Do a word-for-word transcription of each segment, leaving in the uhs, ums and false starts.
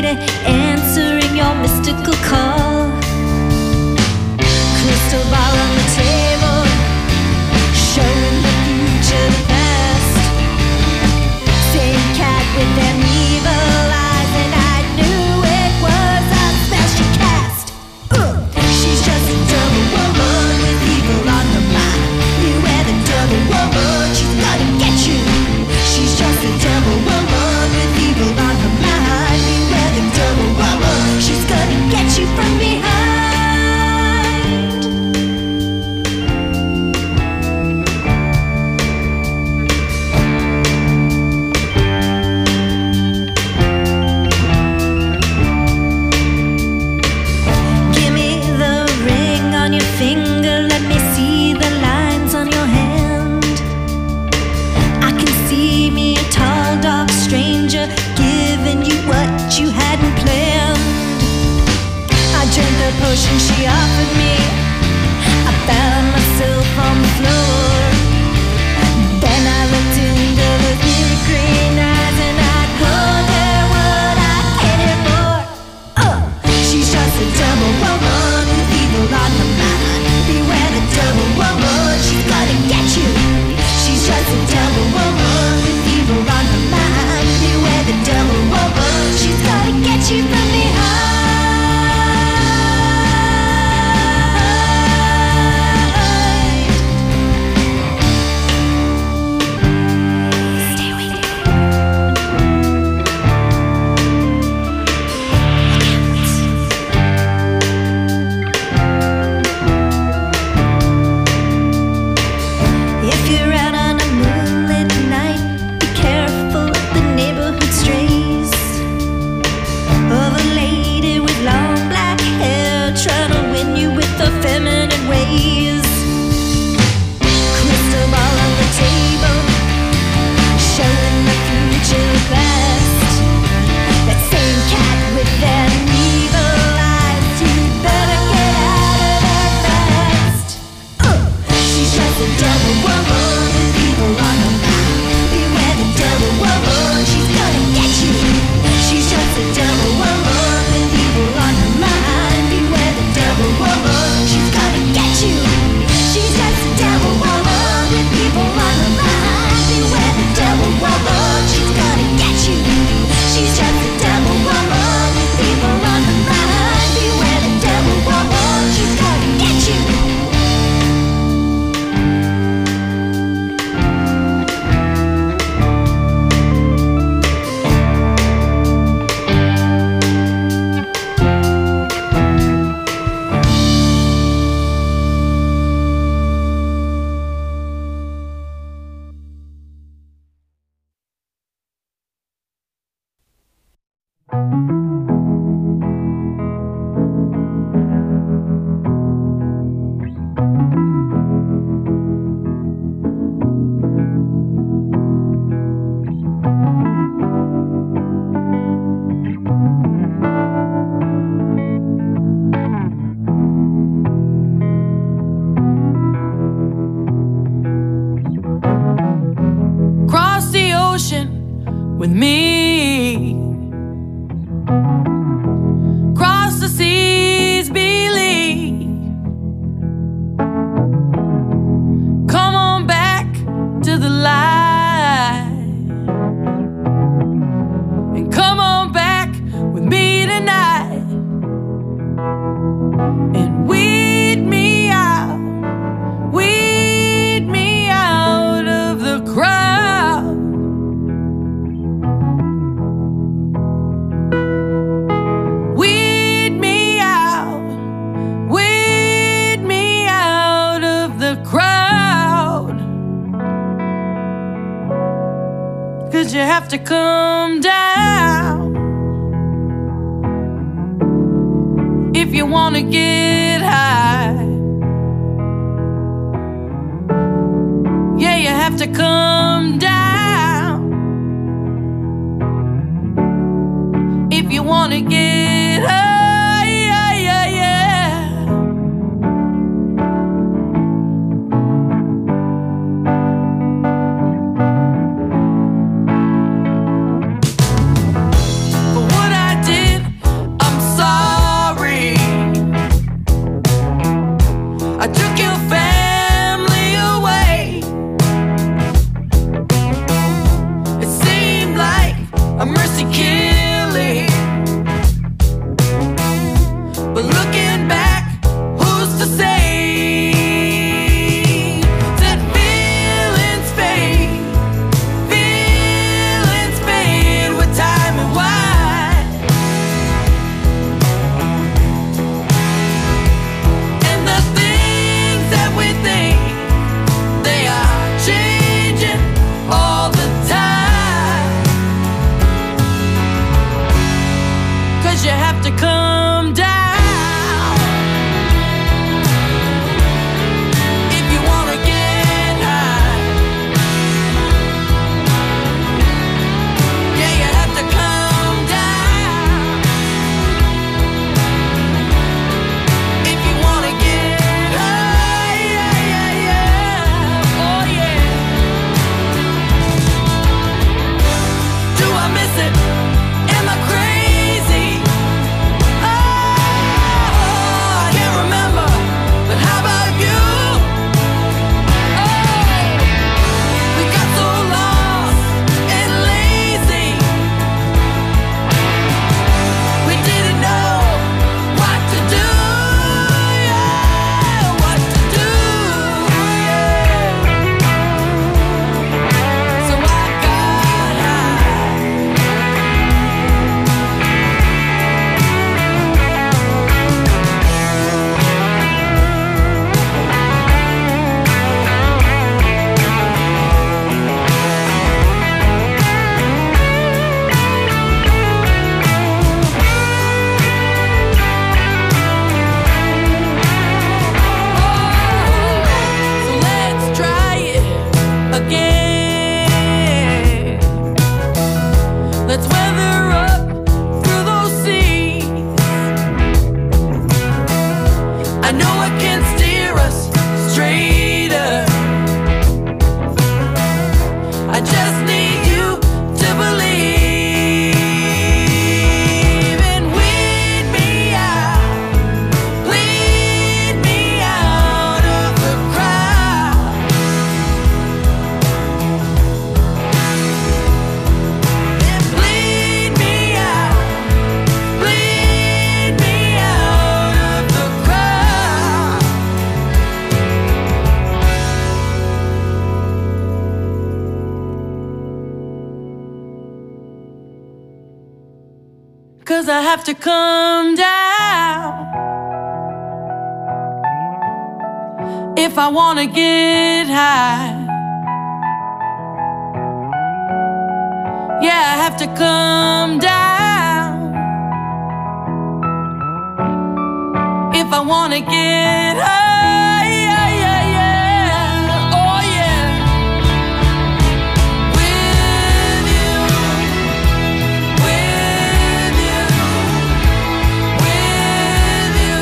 baby, answering your mystical call. Crystal ball on the table, showing the future, the past. Same cat with them evil eyes, and I knew it was a spell she cast. Uh, she's just a double woman with evil on her mind. Beware the double woman, she's gonna get you. She's just a double woman with evil on her mind. Beware the double woman, she's gonna get you from behind. Give me the ring on your finger, let me see the lines on your hand. I can see me, a tall, dark stranger, giving you what you hadn't planned. I drank the potion she offered me, I found myself on the floor. Then I looked into the deep green eyes, and I told her what I came here for. Uh, she's just a double woman with evil on her mind. Beware the double woman, she's gonna get you. She's just a double woman with evil on her mind. Beware the double woman, she's gonna get you from behind. Stay with me. If you're out on a moonlit night, be careful of the neighborhood strays. Of a lady with long black hair, trying to win you with her feminine ways. Crystal ball on the table, showing the future past. That same cat with them evil eyes, you better get out of there fast. Uh, she's just a double woman with evil on her mind. Beware the double woman, she's gonna get you. She's just a double woman with evil on her mind. Beware the double woman, she's gonna get you. She's just a double woman with evil on her mind. Beware the double woman, she's gonna get you. She's just a double woman with evil on her mind. Beware the double woman, she's gonna get you. Cross the ocean with me. Cross the seas, believe. Come on back to the light, and come on back with me tonight, and weed me out, weed me out of the crowd. Weed me out, weed me out of the crowd. 'Cause you have to come down if you wanna get high. Yeah, you have to come down if you wanna get high. Yeah, yeah, yeah. For what I did 'cause I have to come down if I wanna get high. Yeah, I have to come down if I wanna get high. Yeah, yeah, yeah. Oh yeah. With you, with you, with you,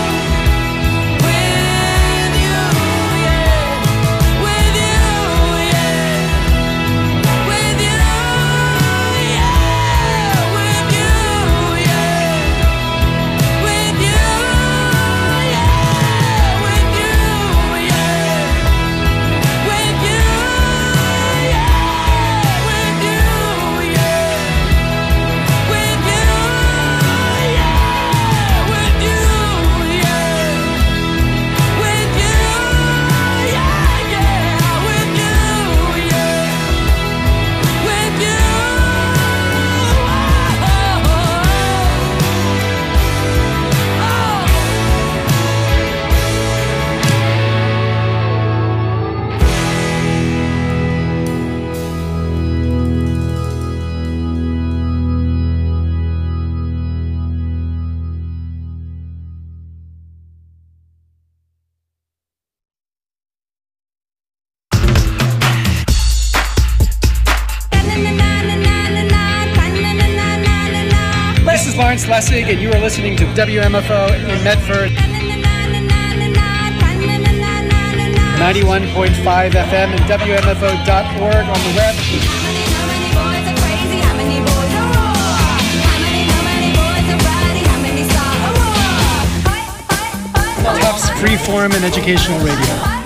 with you, yeah. With you, yeah. With you, yeah. With you, yeah. With you, yeah. With you, yeah. With you, yeah. With you, yeah. With you, yeah. With you, yeah. With you, yeah, yeah. With you, yeah. With you, This is Lawrence Lessig, and you are listening to W M F O in Medford, ninety-one point five F M and W M F O dot org on the web. Tufts Freeform and Educational Radio.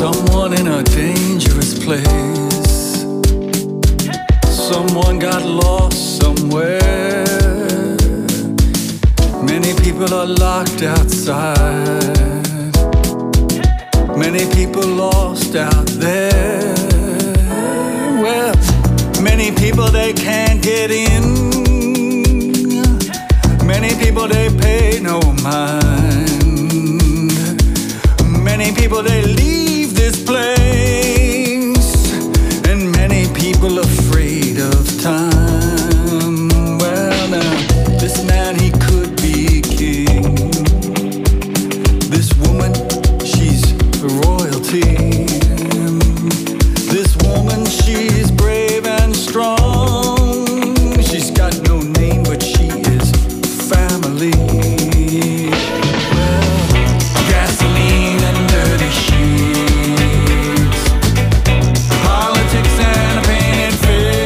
Someone in a dangerous place. Someone got lost somewhere. Many people are locked outside. Many people lost out there. Well, many people they can't get in. Many people they pay no mind. Many people they leave this place. And many people afraid of time. Well now, this man he could be king. This woman, she's royalty. This woman, she's brave and strong. She's got no name, but she is family. Well, gasoline and dirty sheets, politics and a painted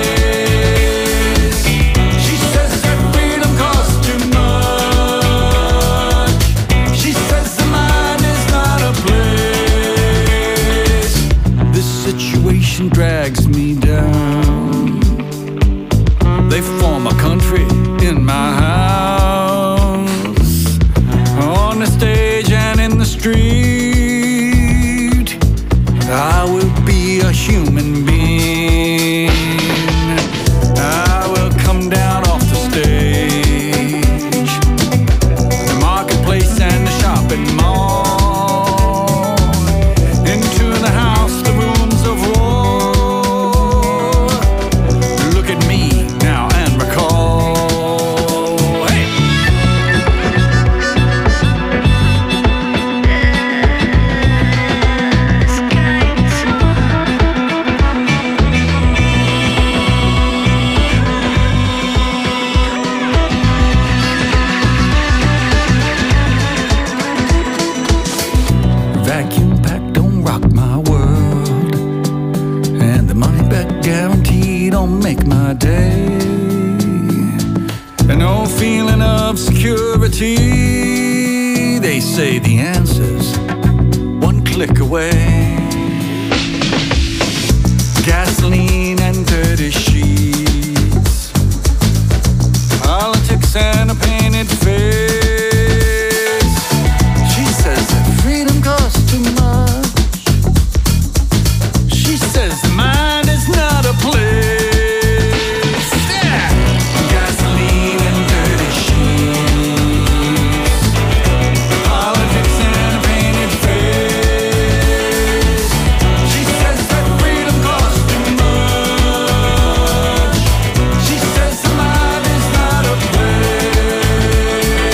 face. She says that freedom costs too much. She says the mind is not a place. This situation drags me down. They form a country in my house, on the stage and in the street. I will be a human being. I will come down off the stage, the marketplace and the shopping mall, into the house, the rooms of war. Look at me now and recall. Hey! Vacuum pack don't rock my world, and the money back guarantee don't make my day. And no feeling of security. They say the answer's one click away. Gasoline and dirty sheets, politics and a painted face. She says that freedom costs too much. She says the mind is not a place. Yeah. Gasoline and dirty sheets, politics and a painted face. She says that freedom costs too much. She says the mind is not a place.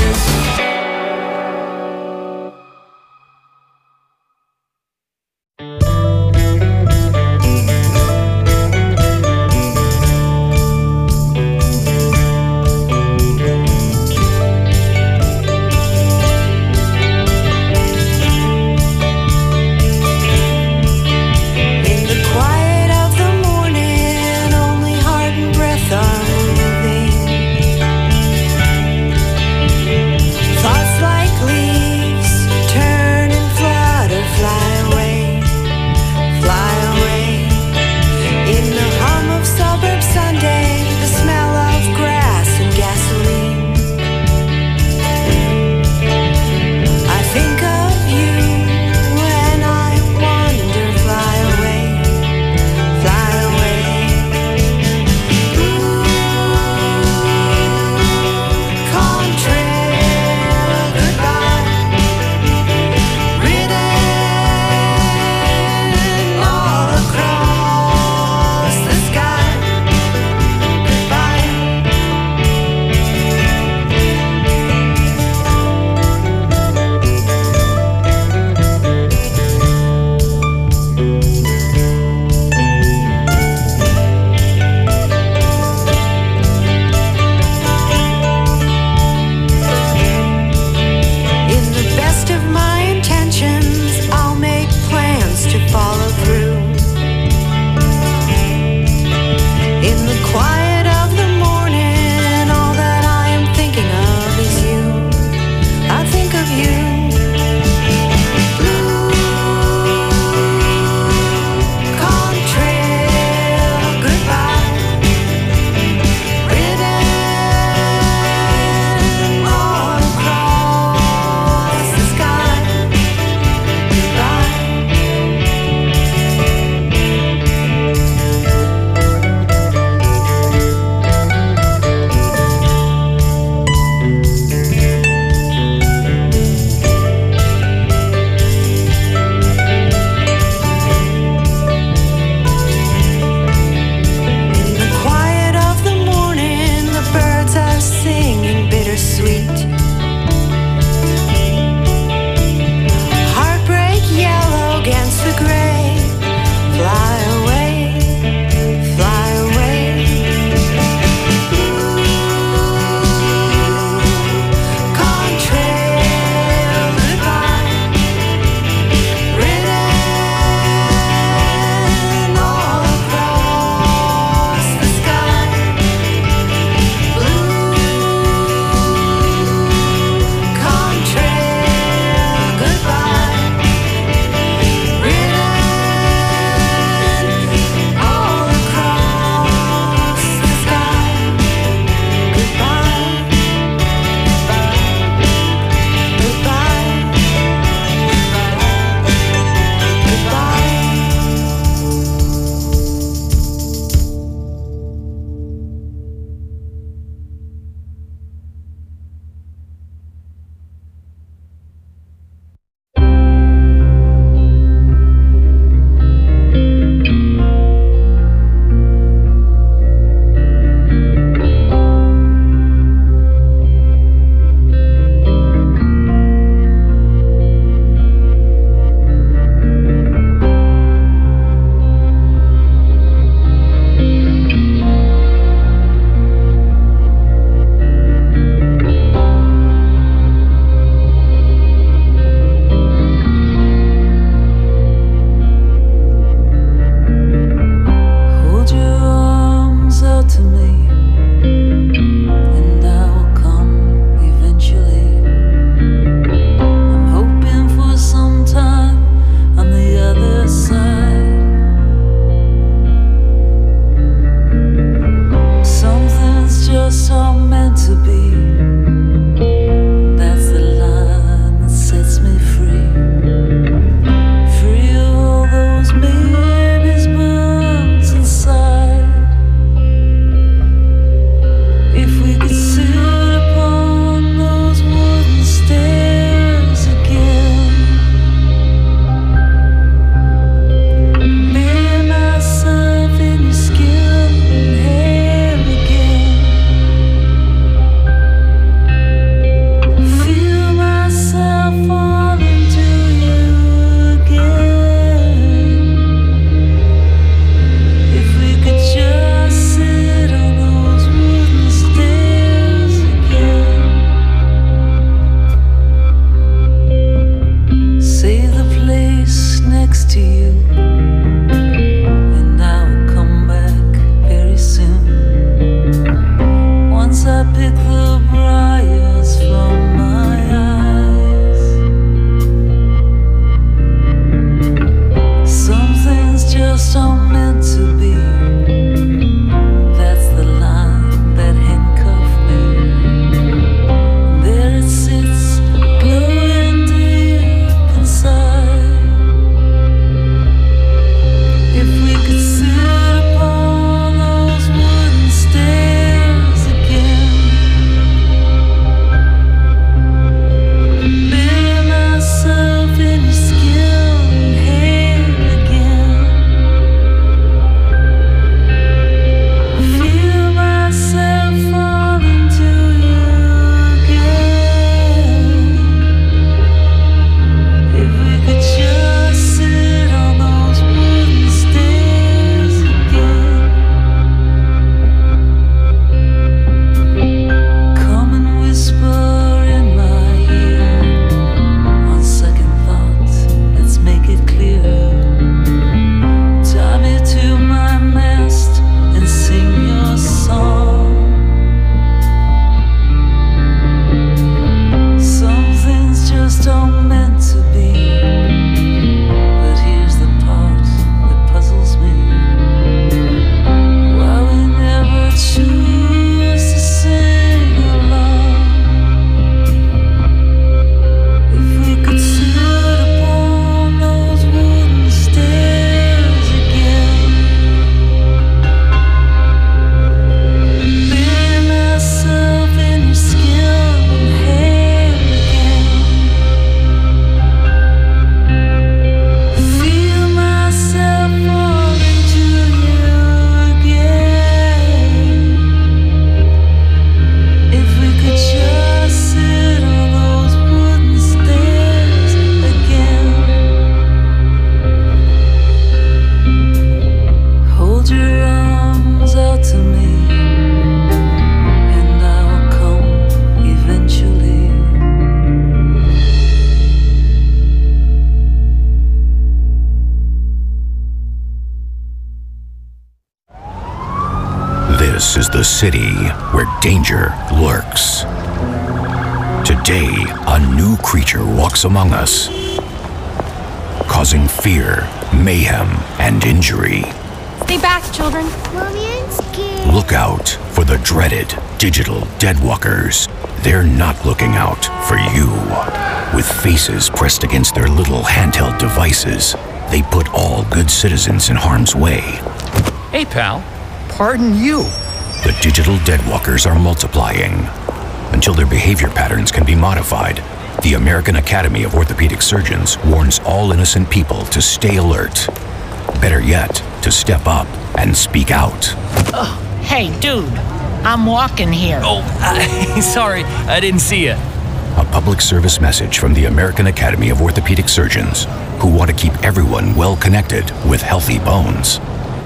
This is the city where danger lurks. Today, a new creature walks among us, causing fear, mayhem, and injury. Stay back, children. Mommy, I'm scared. Look out for the dreaded digital deadwalkers. They're not looking out for you. With faces pressed against their little handheld devices, they put all good citizens in harm's way. Hey, pal. Pardon you. The digital deadwalkers are multiplying. Until their behavior patterns can be modified, the American Academy of Orthopedic Surgeons warns all innocent people to stay alert. Better yet, to step up and speak out. Oh, hey, dude. I'm walking here. Oh, uh, sorry. I didn't see you. A public service message from the American Academy of Orthopedic Surgeons, who want to keep everyone well connected with healthy bones.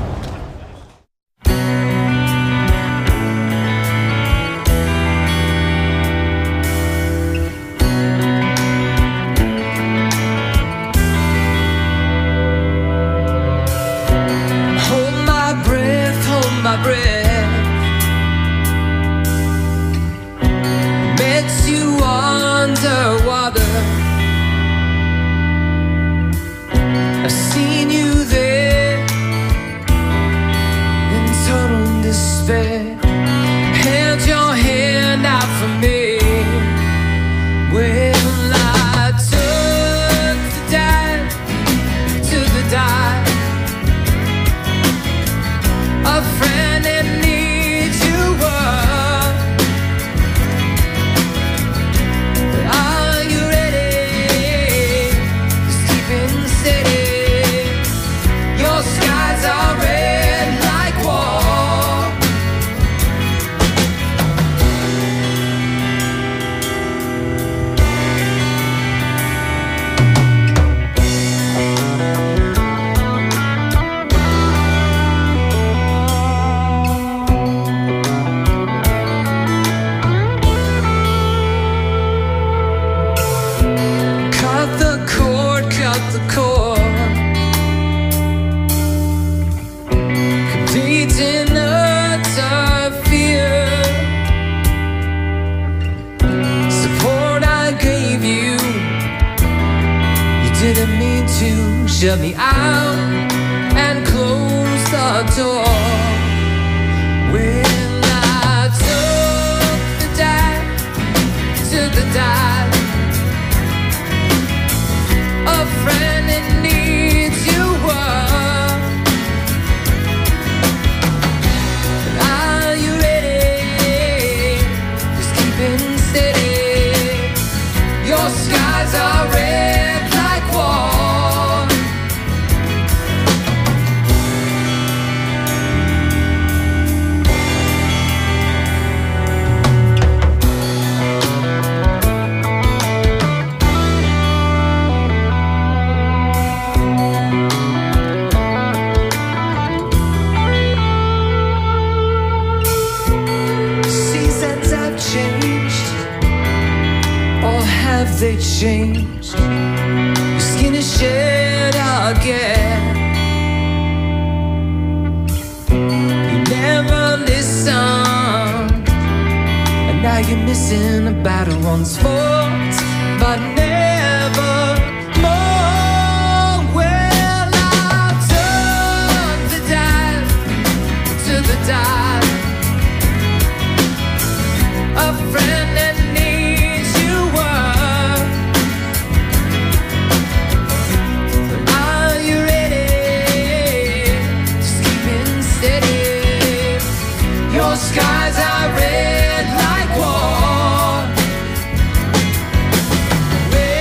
Shut me out and close the door. When I took the dive, took the dive, a friend in need you were. Are you ready? Just keeping steady. Your skies are red like war. They changed. Your skin is shed again. You never listened, and now you're missing a battle once fought, but never more. Well, I took the dive, to the dive, a friend that needs you were. Your skies are red like war. Well,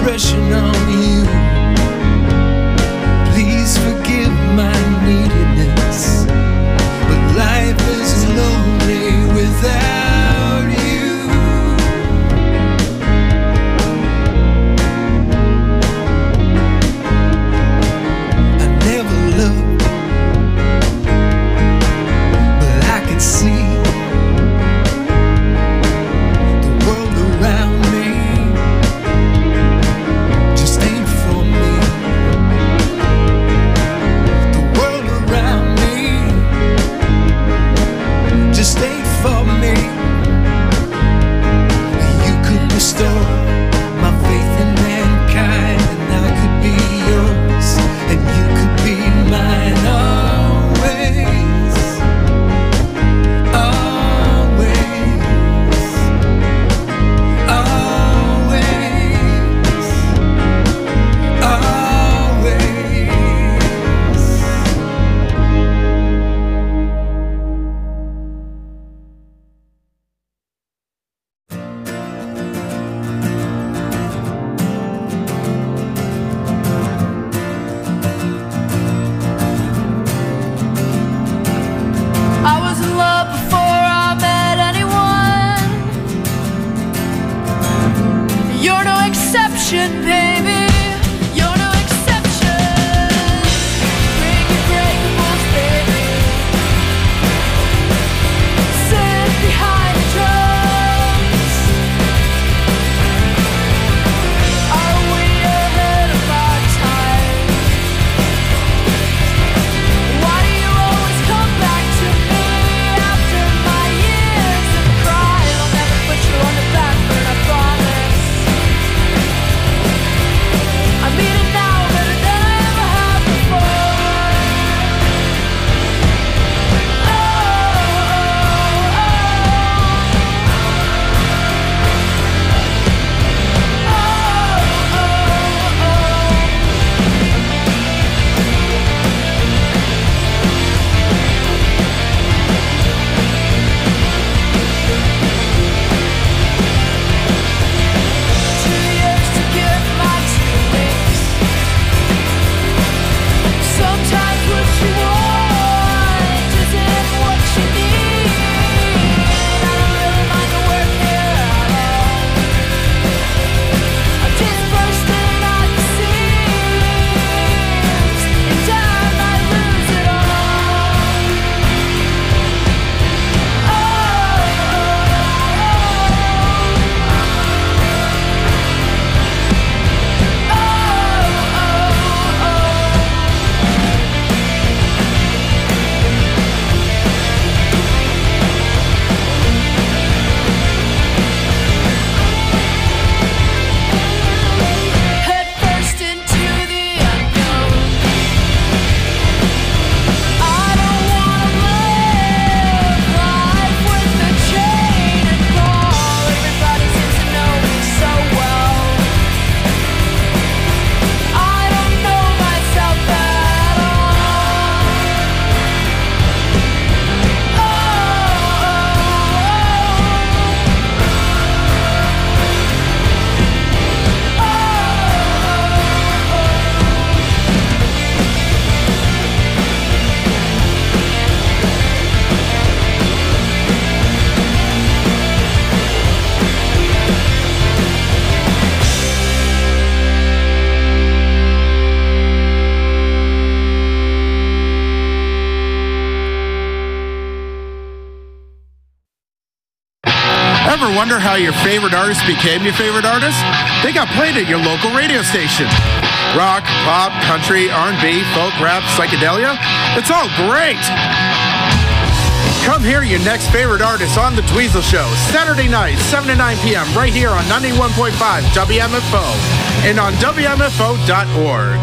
impression on you. Please forgive my neediness, but life is lonely without you. I never looked, but I can see the world around me just ain't for me. The world around me just ain't for me. You could restore my faith in mankind, and I could be yours, and you could be mine always, always, I was in love before I met anyone. You're no exception, baby. You're no exception. Bring your breakables, baby. Sit behind the drums. Are we ahead of our time? Why do you always come back to me after my years of crying? I'll never put you on the back burner, I promise. I mean it now better than I ever have before. Oh, oh, oh. Oh, oh, Two years to give my two wings. Sometimes what you want isn't what you need. I don't really mind the work here at all. I'm just bursting at the seams. In time I lose it all. Oh, oh, head first into the unknown. I don't wanna live life with a chain and ball. Everybody seems to know me so well. I don't know myself at all. Oh, Ever wonder how your favorite artist became your favorite artist? They got played at your local radio station. Rock, pop, country, R and B, folk, rap, psychedelia. It's all great. Come hear your next favorite artist on The Dweezil Show, Saturday night, seven to nine p.m. right here on ninety-one point five W M F O and on W M F O dot org.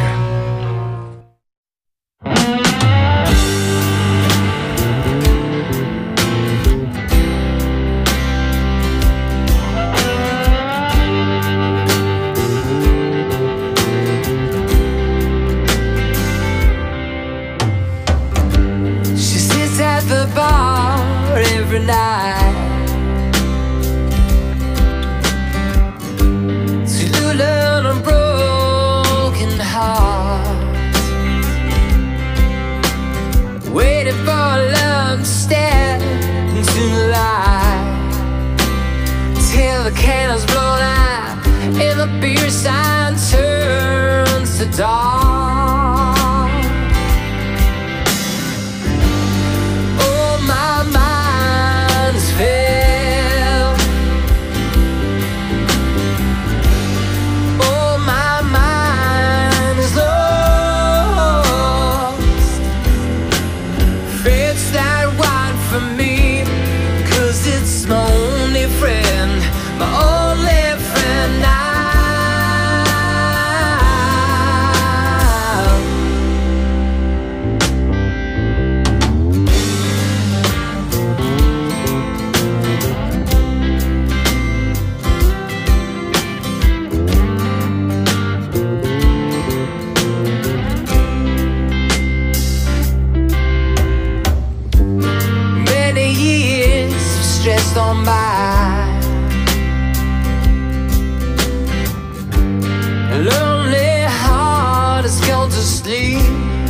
she sits at the bar every night. She little and broke. clear sign turns to dark. Oh, my mind is filled. Oh, my mind is lost. Fate's that wide for me, 'cause it's my only friend, my only friend now. Many years stressed on by, lonely heart has gone to sleep.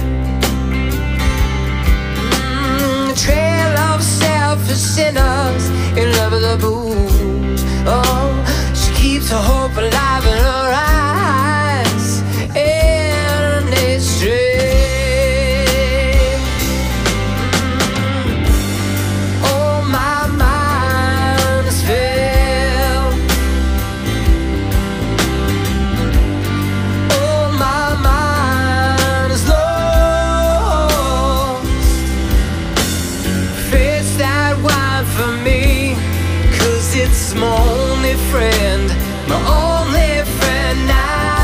Mm, trail of selfish sinners in love with the booze. Oh, she keeps her hope alive in her eyes, and they stray. Mm, oh, my mind is filled. Oh, my mind is lost. Face that wide for me, 'cause it's my only friend, my only friend now.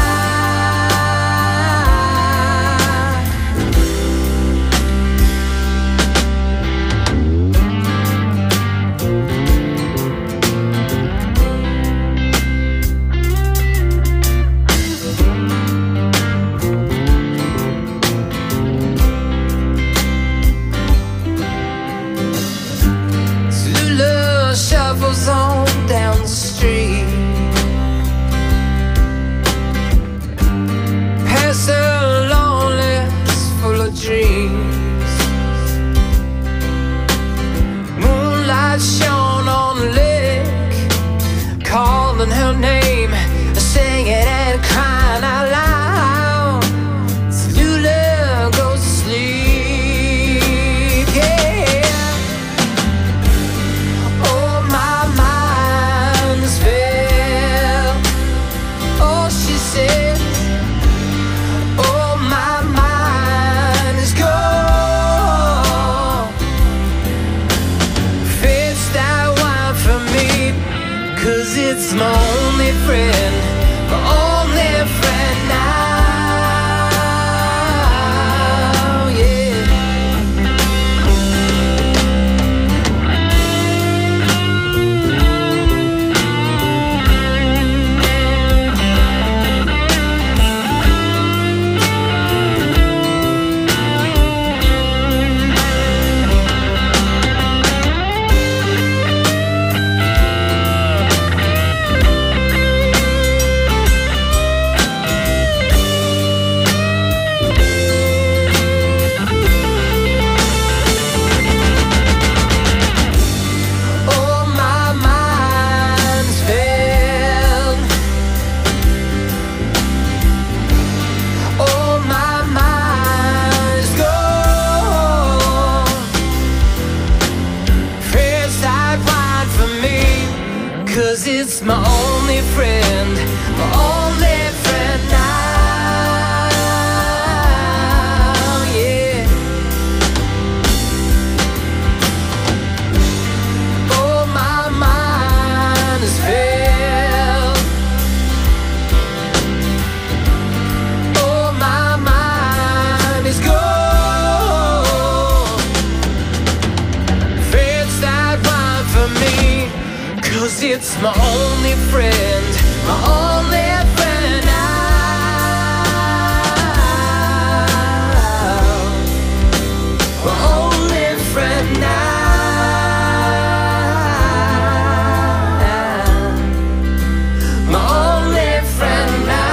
Zulu shuffles on down the street, past a loneliness full of dreams. Moonlight shone on the lake, calling her name, singing and crying out loud. Zulu goes to sleep, yeah. Oh, my mind is filled. Oh, she said. Oh, my mind is gone. Fate's that wide for me, 'cause it's my only friend, my only friend now, yeah. Oh, my mind is filled. Oh, my mind is gone. Face that wide for me, 'cause it's my only friend, my only friend now, yeah. Oh, my mind is filled. Oh, my mind is gone. Fate's that wide for me, 'cause it's my only friend, my only friend now, my only friend now, my only friend now.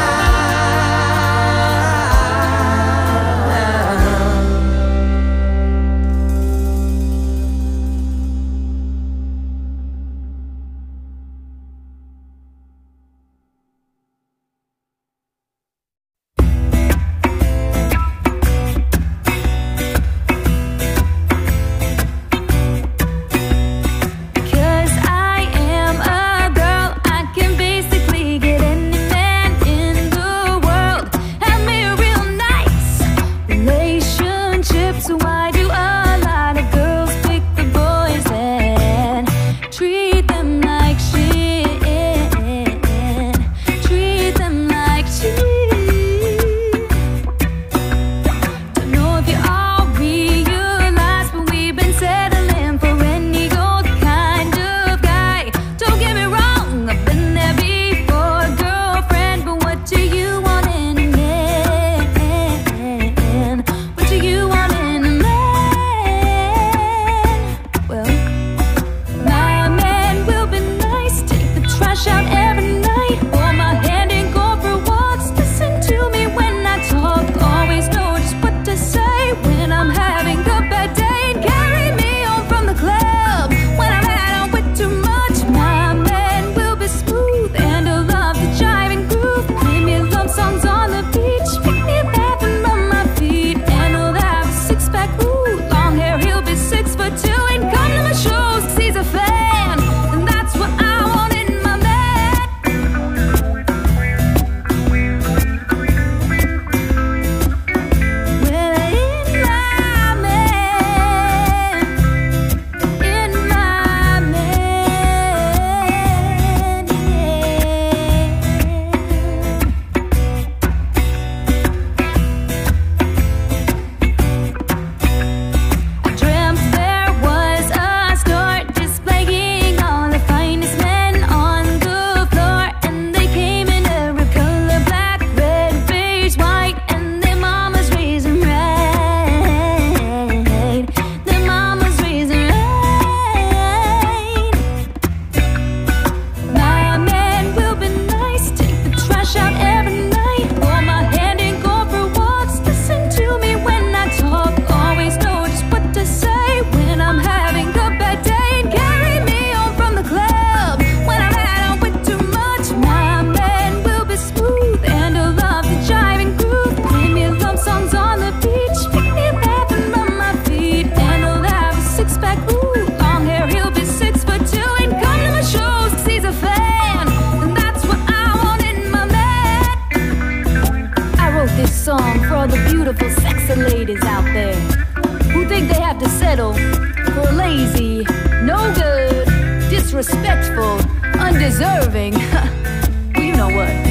the beautiful, sexy ladies out there who think they have to settle for a lazy, no good, disrespectful, undeserving. Well, you know what?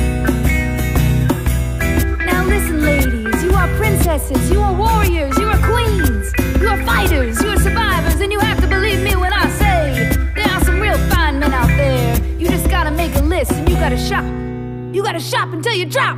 Now listen, ladies, you are princesses, you are warriors, you are queens, you are fighters, you are survivors, and you have to believe me when I say there are some real fine men out there. You just gotta make a list and you gotta shop. You gotta shop until you drop.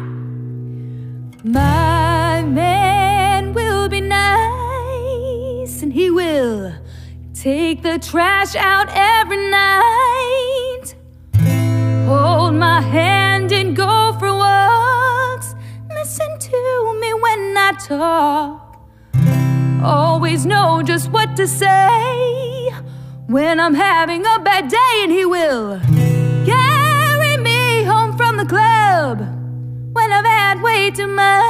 My man will be nice, and he will take the trash out every night, hold my hand and go for walks, listen to me when I talk, always know just what to say when I'm having a bad day, and he will carry me home from the club when I've had way too much.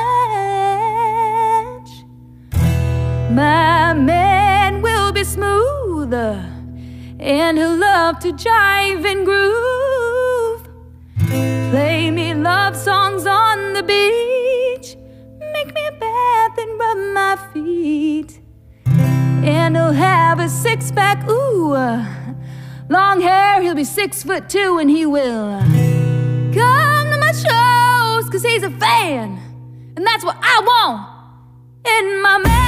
My man will be smooth, and he'll love to jive and groove, play me love songs on the beach, make me a bath and rub my feet, and he'll have a six-pack, ooh, long hair, he'll be six foot two, and he will come to my shows, cause he's a fan, and that's what I want in my man.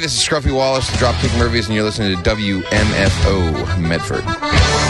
this is Scruffy Wallace, the Dropkick Murphys, and you're listening to W M F O Medford.